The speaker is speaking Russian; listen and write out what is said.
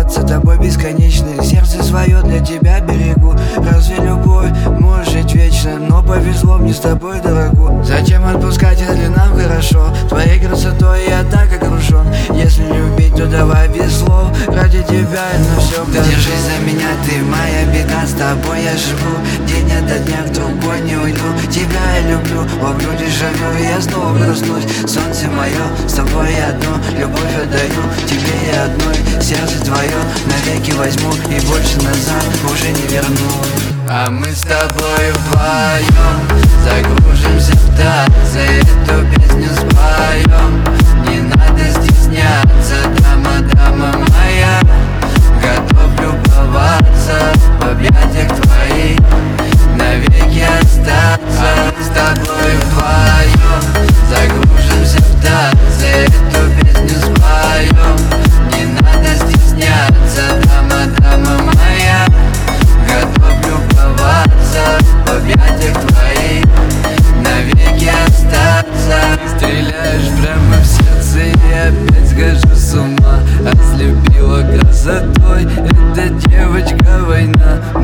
любоваться тобой бесконечно. Сердце свое для тебя берегу. Разве любовь может жить вечно? Но повезло мне с тобой, дорогу. Зачем отпускать, если нам хорошо? Твоей красотой я так окружен. Если любить, то давай без слов. Ради тебя я на все готов. Держись за меня, ты моя беда. С тобой я живу, день ото дня в другой не уйду. Тебя я люблю, во груди живу, и я снова проснусь. Солнце мое, с тобой я одно. Любовь отдаю тебе я одной. Сердце твое навеки возьму, и больше назад уже не верну. А мы с тобой вдвоем загружимся в танцы, эту песню споем. Не надо стесняться, дама, дама моя. Готов любоваться в объятиях твоих, навеки остаться. А мы с тобой вдвоем загружимся в танцы, эту песню споем. Не надо стесняться, дама, дама моя. Готов любоваться в объятиях твоих, навеки остаться. Стреляешь прямо в сердце, и я опять схожу с ума. Ослепила красотой, эта девочка война.